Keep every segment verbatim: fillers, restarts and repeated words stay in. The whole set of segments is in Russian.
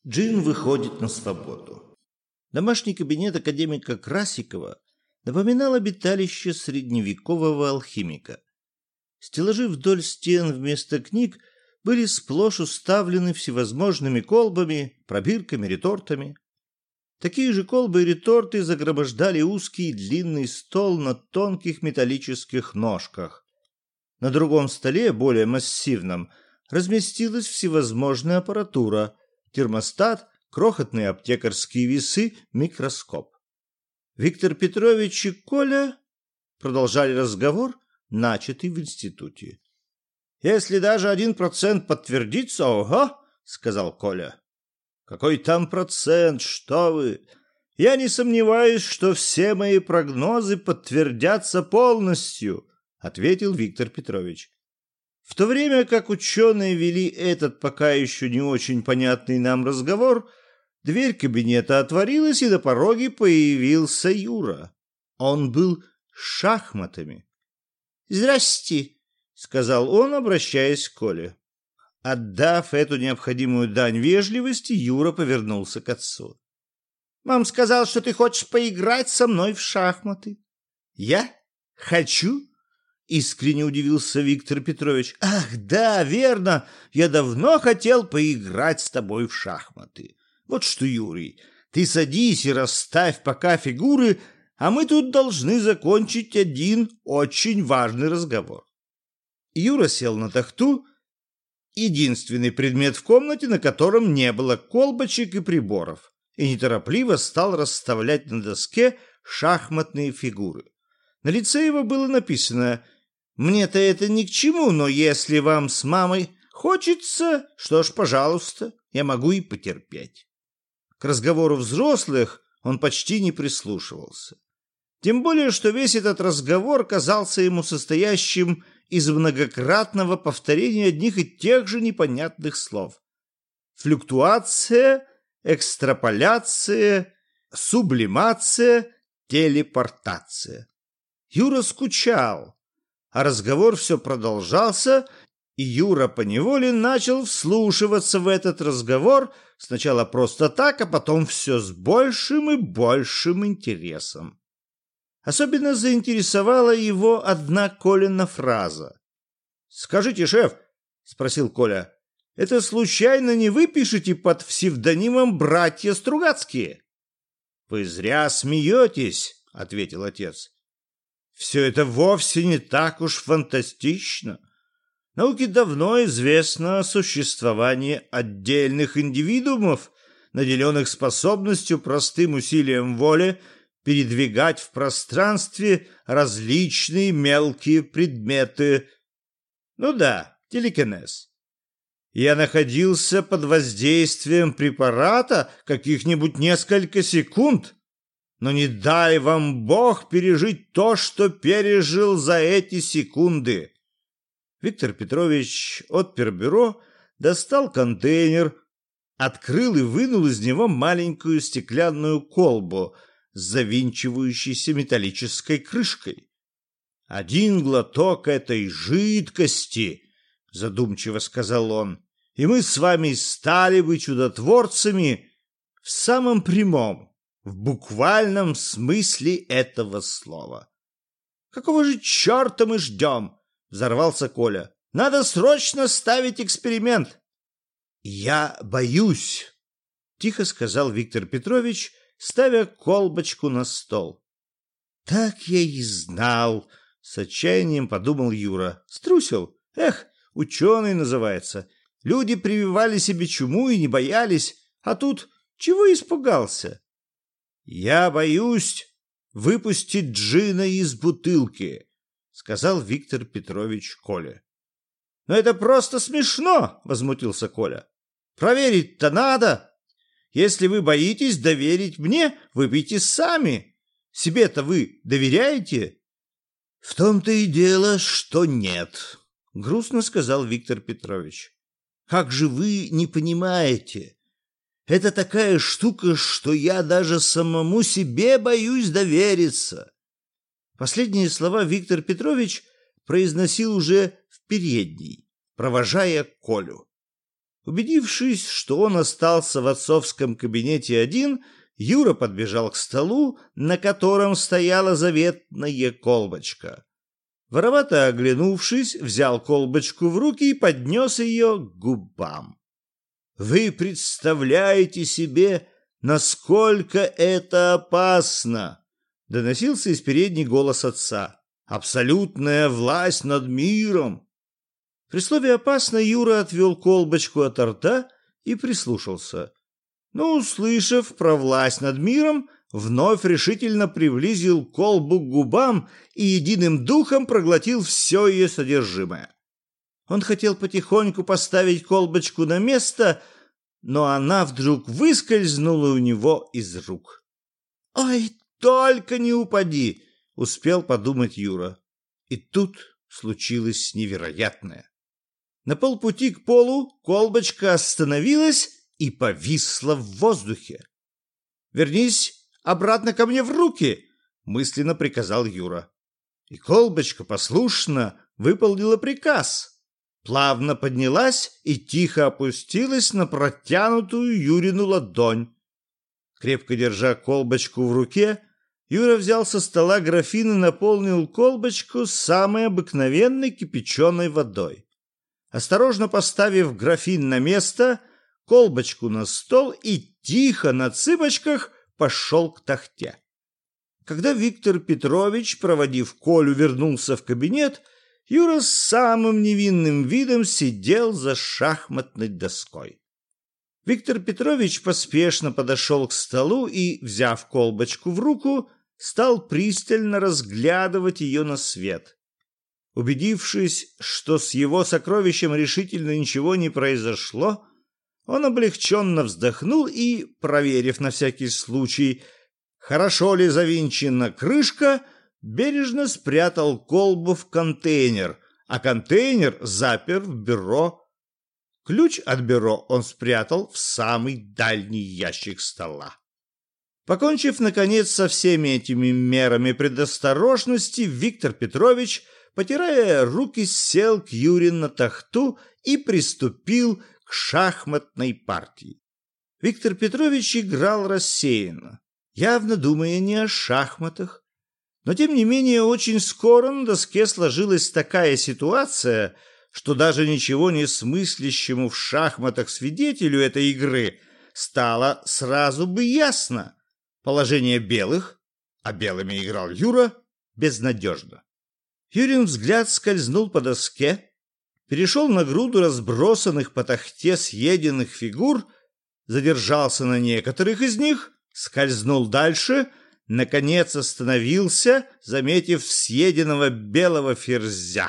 Джин выходит на свободу. Домашний кабинет академика Красикова напоминал обиталище средневекового алхимика. Стеллажи вдоль стен вместо книг были сплошь уставлены всевозможными колбами, пробирками, ретортами. Такие же колбы и реторты загромождали узкий длинный стол на тонких металлических ножках. На другом столе, более массивном, разместилась всевозможная аппаратура: термостат, крохотные аптекарские весы, микроскоп. Виктор Петрович и Коля продолжали разговор, начатый в институте. «Если даже один процент подтвердится, ого!» — сказал Коля. «Какой там процент, что вы! Я не сомневаюсь, что все мои прогнозы подтвердятся полностью», — ответил Виктор Петрович. В то время как ученые вели этот пока еще не очень понятный нам разговор, дверь кабинета отворилась, и на пороге появился Юра. Он был с шахматами. «Здрасте», — сказал он, обращаясь к Коле. Отдав эту необходимую дань вежливости, Юра повернулся к отцу. «Мам сказал, что ты хочешь поиграть со мной в шахматы». «Я? Хочу?» — искренне удивился Виктор Петрович. «Ах, да, верно, я давно хотел поиграть с тобой в шахматы. Вот что, Юрий, ты садись и расставь пока фигуры, а мы тут должны закончить один очень важный разговор». Юра сел на тахту, единственный предмет в комнате, на котором не было колбочек и приборов, и неторопливо стал расставлять на доске шахматные фигуры. На лице его было написано: «Мне-то это ни к чему, но если вам с мамой хочется, что ж, пожалуйста, я могу и потерпеть». К разговору взрослых он почти не прислушивался. Тем более, что весь этот разговор казался ему состоящим из многократного повторения одних и тех же непонятных слов. Флюктуация, экстраполяция, сублимация, телепортация. Юра скучал, а разговор все продолжался, и Юра поневоле начал вслушиваться в этот разговор, сначала просто так, а потом все с большим и большим интересом. Особенно заинтересовала его одна Колина фраза. «Скажите, шеф, — спросил Коля, — это случайно не вы пишете под псевдонимом «Братья Стругацкие»?» «Вы зря смеетесь, — ответил отец. Все это вовсе не так уж фантастично. Науке давно известно о существовании отдельных индивидуумов, наделенных способностью простым усилием воли передвигать в пространстве различные мелкие предметы. Ну да, телекинез. Я находился под воздействием препарата каких-нибудь несколько секунд, но не дай вам Бог пережить то, что пережил за эти секунды». Виктор Петрович отпер бюро, достал контейнер, открыл и вынул из него маленькую стеклянную колбу с завинчивающейся металлической крышкой. «Один глоток этой жидкости, — задумчиво сказал он, — и мы с вами стали бы чудотворцами в самом прямом, в буквальном смысле этого слова». «Какого же черта мы ждем?» — взорвался Коля. «Надо срочно ставить эксперимент». «Я боюсь», — тихо сказал Виктор Петрович, ставя колбочку на стол. «Так я и знал», — с отчаянием подумал Юра. «Струсил? Эх, ученый называется. Люди прививали себе чуму и не боялись, а тут чего испугался?» «Я боюсь выпустить джина из бутылки», — сказал Виктор Петрович Коле. «Но это просто смешно», — возмутился Коля. «Проверить-то надо. Если вы боитесь доверить мне, выпейте сами. Себе-то вы доверяете?» «В том-то и дело, что нет», — грустно сказал Виктор Петрович. «Как же вы не понимаете? Это такая штука, что я даже самому себе боюсь довериться». Последние слова Виктор Петрович произносил уже в передней, провожая Колю. Убедившись, что он остался в отцовском кабинете один, Юра подбежал к столу, на котором стояла заветная колбочка. Воровато оглянувшись, взял колбочку в руки и поднес ее к губам. «Вы представляете себе, насколько это опасно!» — доносился из передней голос отца. «Абсолютная власть над миром!» При слове «опасно» Юра отвел колбочку от рта и прислушался. Но, услышав про власть над миром, вновь решительно приблизил колбу к губам и единым духом проглотил все ее содержимое. Он хотел потихоньку поставить колбочку на место, но она вдруг выскользнула у него из рук. «Ой, только не упади!» — успел подумать Юра. И тут случилось невероятное. На полпути к полу колбочка остановилась и повисла в воздухе. «Вернись обратно ко мне в руки!» — мысленно приказал Юра. И колбочка послушно выполнила приказ. Плавно поднялась и тихо опустилась на протянутую Юрину ладонь. Крепко держа колбочку в руке, Юра взял со стола графин и наполнил колбочку самой обыкновенной кипяченой водой. Осторожно поставив графин на место, колбочку на стол и тихо на цыпочках пошел к тахте. Когда Виктор Петрович, проводив Колю, вернулся в кабинет, Юра с самым невинным видом сидел за шахматной доской. Виктор Петрович поспешно подошел к столу и, взяв колбочку в руку, стал пристально разглядывать ее на свет. Убедившись, что с его сокровищем решительно ничего не произошло, он облегченно вздохнул и, проверив на всякий случай, хорошо ли завинчена крышка, бережно спрятал колбу в контейнер, а контейнер запер в бюро. Ключ от бюро он спрятал в самый дальний ящик стола. Покончив, наконец, со всеми этими мерами предосторожности, Виктор Петрович, потирая руки, сел к Юре на тахту и приступил к шахматной партии. Виктор Петрович играл рассеянно, явно думая не о шахматах. Но, тем не менее, очень скоро на доске сложилась такая ситуация, что даже ничего не смыслящему в шахматах свидетелю этой игры стало сразу бы ясно. Положение белых, а белыми играл Юра, безнадежно. Юрин взгляд скользнул по доске, перешел на груду разбросанных по тахте съеденных фигур, задержался на некоторых из них, скользнул дальше, наконец остановился, заметив съеденного белого ферзя.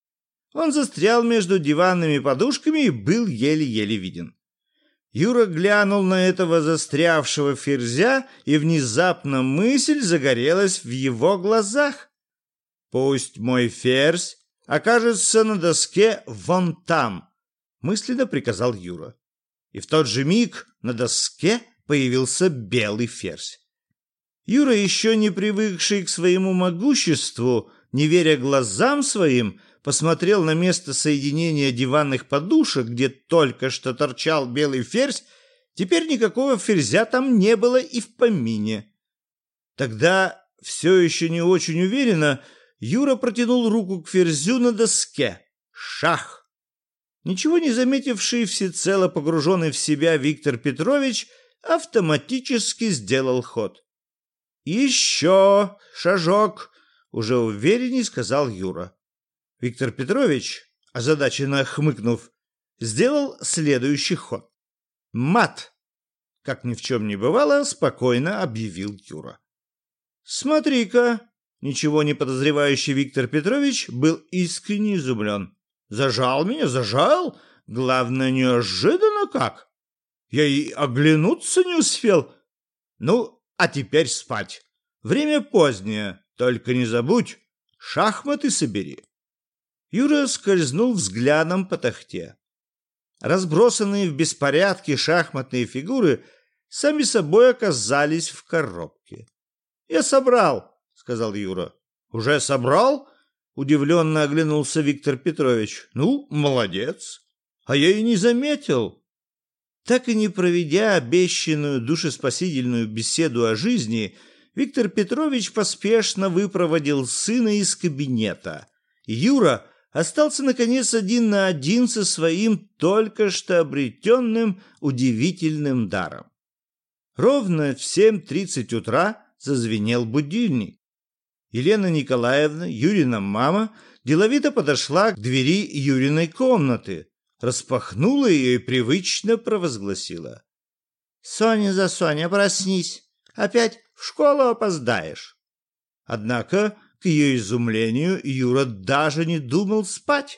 Он застрял между диванными подушками и был еле-еле виден. Юра глянул на этого застрявшего ферзя, и внезапно мысль загорелась в его глазах. «Пусть мой ферзь окажется на доске вон там», — мысленно приказал Юра. И в тот же миг на доске появился белый ферзь. Юра, еще не привыкший к своему могуществу, не веря глазам своим, посмотрел на место соединения диванных подушек, где только что торчал белый ферзь. Теперь никакого ферзя там не было и в помине. Тогда, все еще не очень уверенно, Юра протянул руку к ферзю на доске. Шах! Ничего не заметивший, всецело погруженный в себя Виктор Петрович автоматически сделал ход. «Еще шажок!» — уже уверенней сказал Юра. Виктор Петрович, озадаченно хмыкнув, сделал следующий ход. «Мат!» — как ни в чем не бывало, спокойно объявил Юра. «Смотри-ка!» — ничего не подозревающий Виктор Петрович был искренне изумлен. «Зажал меня, зажал? Главное, неожиданно как! Я и оглянуться не успел. Ну, а теперь спать. Время позднее, только не забудь, шахматы собери». Юра скользнул взглядом по тахте. Разбросанные в беспорядке шахматные фигуры сами собой оказались в коробке. «Я собрал», — сказал Юра. «Уже собрал?» — удивленно оглянулся Виктор Петрович. «Ну, молодец. А я и не заметил. Так и не проведя обещанную душеспасительную беседу о жизни, Виктор Петрович поспешно выпроводил сына из кабинета. Юра остался, наконец, один на один со своим только что обретенным удивительным даром. Ровно в семь тридцать утра зазвенел будильник. Елена Николаевна, Юрина мама, деловито подошла к двери Юриной комнаты, распахнула ее и привычно провозгласила: «Соня за Соня, проснись, опять в школу опоздаешь». Однако, к ее изумлению, Юра даже не думал спать.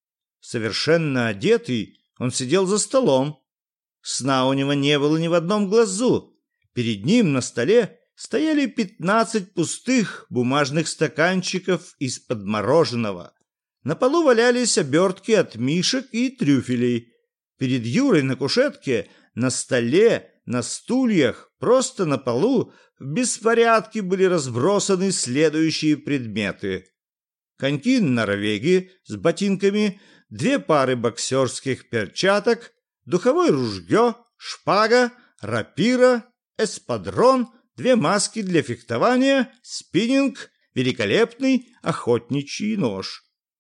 Совершенно одетый, он сидел за столом. Сна у него не было ни в одном глазу. Перед ним на столе стояли пятнадцать пустых бумажных стаканчиков из-под мороженого. На полу валялись обертки от мишек и трюфелей. Перед Юрой на кушетке, на столе, на стульях, просто на полу в беспорядке были разбросаны следующие предметы: коньки норвеги с ботинками, две пары боксерских перчаток, духовое ружье, шпага, рапира, эспадрон, две маски для фехтования, спиннинг, великолепный охотничий нож.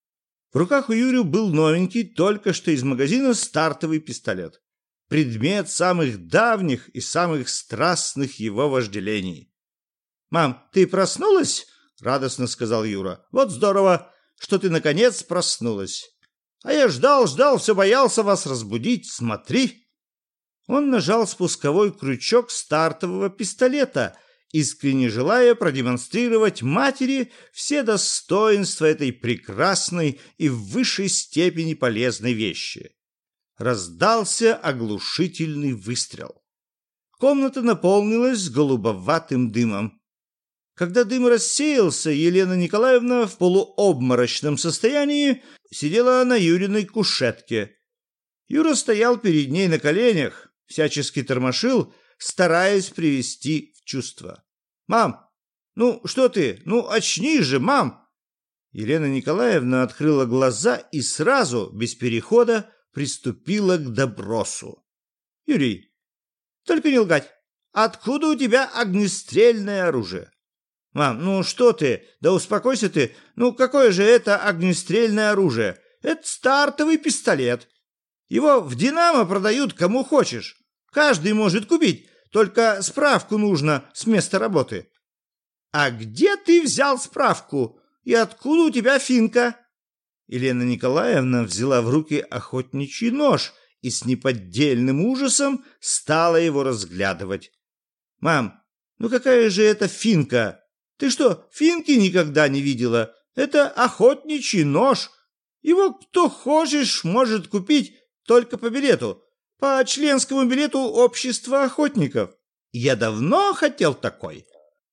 В руках у Юры был новенький, только что из магазина, стартовый пистолет. Предмет самых давних и самых страстных его вожделений. «Мам, ты проснулась?» — радостно сказал Юра. «Вот здорово, что ты наконец проснулась. А я ждал, ждал, все боялся вас разбудить. Смотри!» Он нажал спусковой крючок стартового пистолета, искренне желая продемонстрировать матери все достоинства этой прекрасной и в высшей степени полезной вещи. Раздался оглушительный выстрел. Комната наполнилась голубоватым дымом. Когда дым рассеялся, Елена Николаевна в полуобморочном состоянии сидела на Юриной кушетке. Юра стоял перед ней на коленях, всячески тормошил, стараясь привести в чувство. «Мам, ну что ты? Ну очнись же, мам!» Елена Николаевна открыла глаза и сразу, без перехода, приступила к допросу. «Юрий, только не лгать. Откуда у тебя огнестрельное оружие?» «Мам, ну что ты? Да успокойся ты. Ну какое же это огнестрельное оружие? Это стартовый пистолет. Его в «Динамо» продают кому хочешь. Каждый может купить, только справку нужно с места работы». «А где ты взял справку? И откуда у тебя финка?» Елена Николаевна взяла в руки охотничий нож и с неподдельным ужасом стала его разглядывать. «Мам, ну какая же это финка? Ты что, финки никогда не видела? Это охотничий нож. Его кто хочешь может купить только по билету, по членскому билету общества охотников. Я давно хотел такой».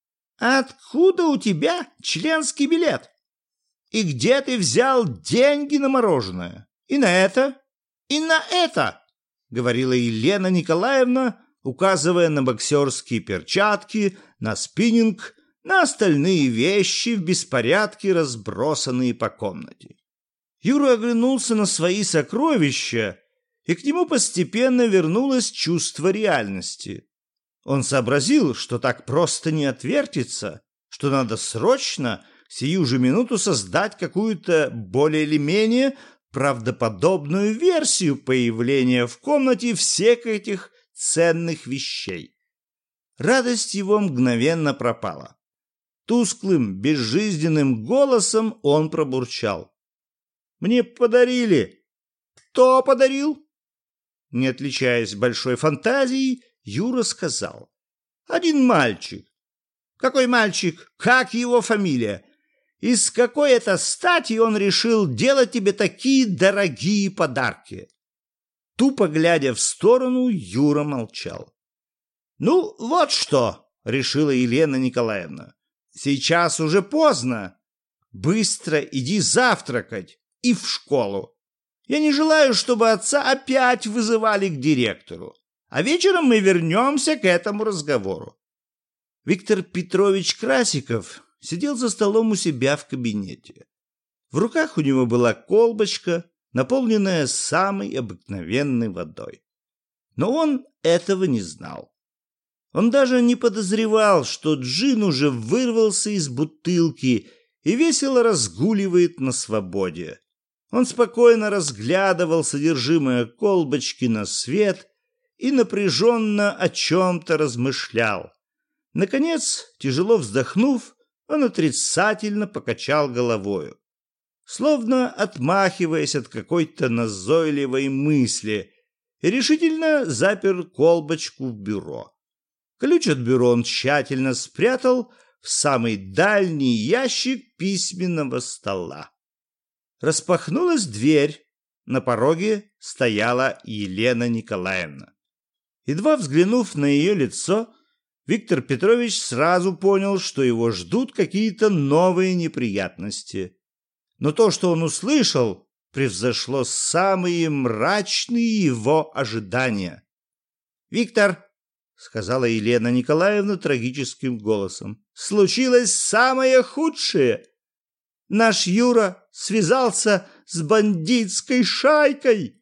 «Откуда у тебя членский билет? И где ты взял деньги на мороженое? И на это, и на это», — говорила Елена Николаевна, указывая на боксерские перчатки, на спиннинг, на остальные вещи в беспорядке, разбросанные по комнате. Юра оглянулся на свои сокровища, и к нему постепенно вернулось чувство реальности. Он сообразил, что так просто не отвертится, что надо срочно, сию же минуту, создать какую-то более или менее правдоподобную версию появления в комнате всех этих ценных вещей. Радость его мгновенно пропала. Тусклым, безжизненным голосом он пробурчал: «Мне подарили». «Кто подарил?» Не отличаясь большой фантазией, Юра сказал: «Один мальчик». «Какой мальчик? Как его фамилия? И с какой это стати он решил делать тебе такие дорогие подарки?» Тупо глядя в сторону, Юра молчал. «Ну, вот что», — решила Елена Николаевна. «Сейчас уже поздно. Быстро иди завтракать и в школу. Я не желаю, чтобы отца опять вызывали к директору. А вечером мы вернемся к этому разговору». Виктор Петрович Красиков сидел за столом у себя в кабинете. В руках у него была колбочка, наполненная самой обыкновенной водой. Но он этого не знал. Он даже не подозревал, что джин уже вырвался из бутылки и весело разгуливает на свободе. Он спокойно разглядывал содержимое колбочки на свет и напряженно о чем-то размышлял. Наконец, тяжело вздохнув, он отрицательно покачал головою, словно отмахиваясь от какой-то назойливой мысли, и решительно запер колбочку в бюро. Ключ от бюро он тщательно спрятал в самый дальний ящик письменного стола. Распахнулась дверь. На пороге стояла Елена Николаевна. Едва взглянув на ее лицо, Виктор Петрович сразу понял, что его ждут какие-то новые неприятности. Но то, что он услышал, превзошло самые мрачные его ожидания. «Виктор», — сказала Елена Николаевна трагическим голосом, — «случилось самое худшее. Наш Юра связался с бандитской шайкой».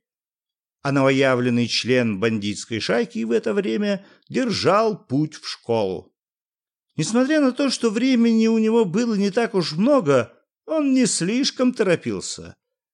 А новоявленный член бандитской шайки в это время держал путь в школу. Несмотря на то, что времени у него было не так уж много, он не слишком торопился.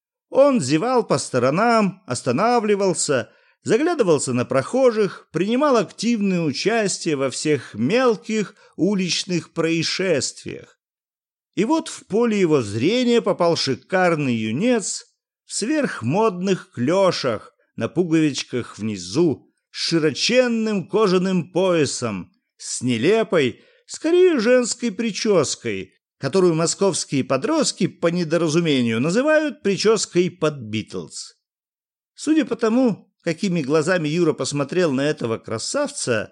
Он зевал по сторонам, останавливался, заглядывался на прохожих, принимал активное участие во всех мелких уличных происшествиях. И вот в поле его зрения попал шикарный юнец в сверхмодных клешах, на пуговичках внизу, с широченным кожаным поясом, с нелепой, скорее женской прической, которую московские подростки по недоразумению называют прической под Битлз. Судя по тому, какими глазами Юра посмотрел на этого красавца,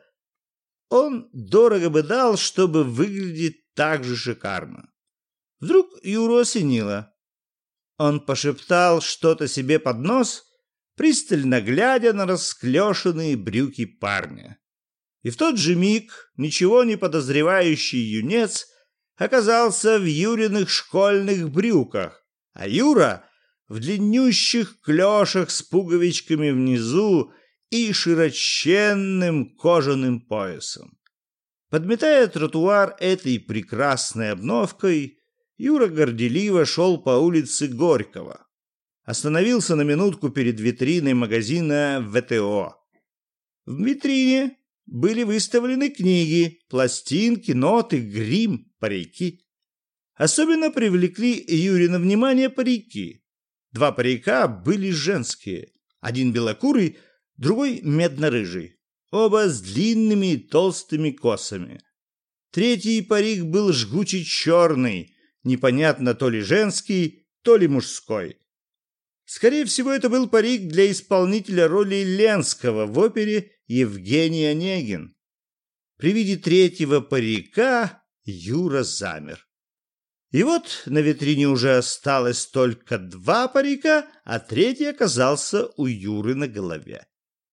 он дорого бы дал, чтобы выглядеть так же шикарно. Вдруг Юру осенило. Он пошептал что-то себе под нос, пристально глядя на расклешенные брюки парня. И в тот же миг ничего не подозревающий юнец оказался в Юриных школьных брюках, а Юра в длиннющих клешах с пуговичками внизу и широченным кожаным поясом. Подметая тротуар этой прекрасной обновкой, Юра горделиво шел по улице Горького. Остановился на минутку перед витриной магазина вэ тэ о. В витрине были выставлены книги, пластинки, ноты, грим, парики. Особенно привлекли Юрина внимание парики. Два парика были женские. Один белокурый, другой медно-рыжий. Оба с длинными и толстыми косами. Третий парик был жгучий черный, непонятно то ли женский, то ли мужской. Скорее всего, это был парик для исполнителя роли Ленского в опере «Евгений Онегин». При виде третьего парика Юра замер. И вот на витрине уже осталось только два парика, а третий оказался у Юры на голове.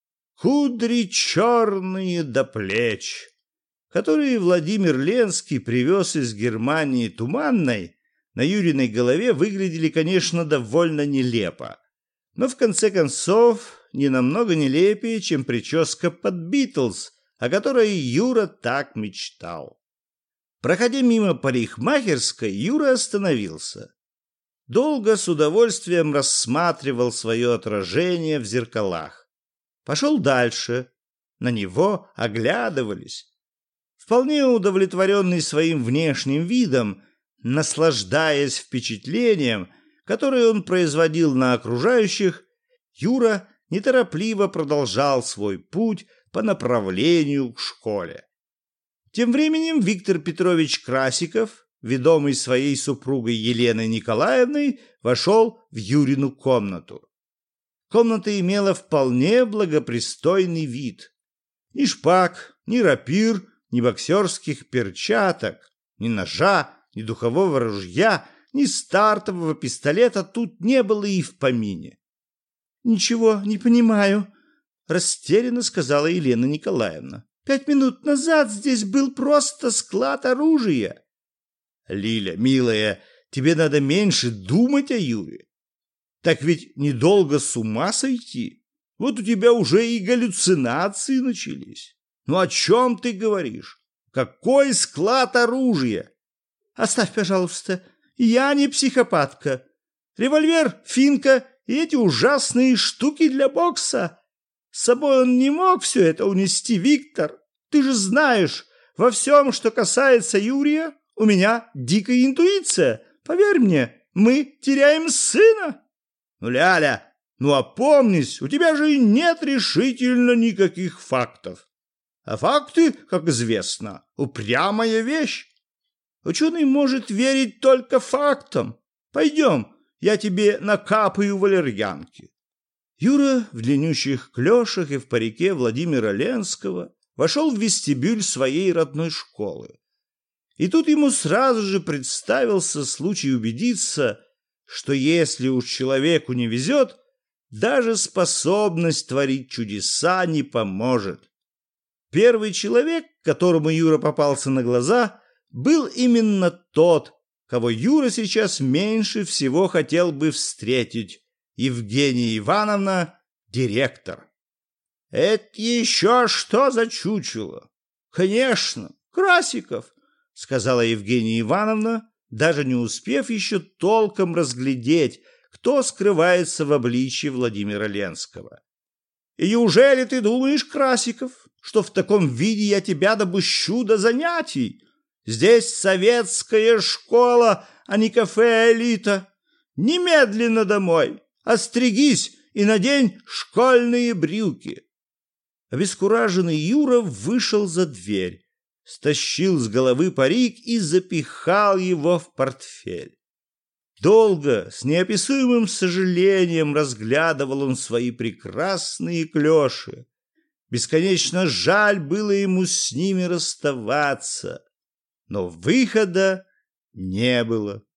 Кудри черные до плеч, которые Владимир Ленский привез из Германии туманной, на Юриной голове выглядели, конечно, довольно нелепо, но в конце концов не намного нелепее, чем прическа под Битлз, о которой Юра так мечтал. Проходя мимо парикмахерской, Юра остановился. Долго с удовольствием рассматривал свое отражение в зеркалах. Пошел дальше. На него оглядывались. Вполне удовлетворенный своим внешним видом, наслаждаясь впечатлением, которое он производил на окружающих, Юра неторопливо продолжал свой путь по направлению к школе. Тем временем Виктор Петрович Красиков, ведомый своей супругой Еленой Николаевной, вошел в Юрину комнату. Комната имела вполне благопристойный вид. Ни шпаг, ни рапир, ни боксерских перчаток, ни ножа, ни духового ружья, ни стартового пистолета тут не было и в помине. «Ничего не понимаю», — растерянно сказала Елена Николаевна. «Пять минут назад здесь был просто склад оружия». «Лиля, милая, тебе надо меньше думать о Юре. Так ведь недолго с ума сойти. Вот у тебя уже и галлюцинации начались. Ну о чем ты говоришь? Какой склад оружия? Оставь, пожалуйста, я не психопатка. Револьвер, финка и эти ужасные штуки для бокса. С собой он не мог все это унести, Виктор. Ты же знаешь, во всем, что касается Юрия, у меня дикая интуиция. Поверь мне, мы теряем сына. Ну, Ляля, ну опомнись, у тебя же нет решительно никаких фактов. А факты, как известно, упрямая вещь. Ученый может верить только фактам. Пойдем, я тебе накапаю валерьянки. Юра в длиннющих клешах и в парике Владимира Ленского вошел в вестибюль своей родной школы. И тут ему сразу же представился случай убедиться, что если уж человеку не везет, даже способность творить чудеса не поможет. Первый человек, которому Юра попался на глаза, был именно тот, кого Юра сейчас меньше всего хотел бы встретить. Евгения Ивановна, директор. Это еще что за чучело? Конечно, Красиков, сказала Евгения Ивановна, даже не успев еще толком разглядеть, кто скрывается в обличье Владимира Ленского. И неужели ты думаешь, Красиков, что в таком виде я тебя допущу до занятий? Здесь советская школа, а не кафе «Элита». Немедленно домой, остригись и надень школьные брюки. Обескураженный Юра вышел за дверь, стащил с головы парик и запихал его в портфель. Долго, с неописуемым сожалением разглядывал он свои прекрасные клеши. Бесконечно жаль было ему с ними расставаться, но выхода не было.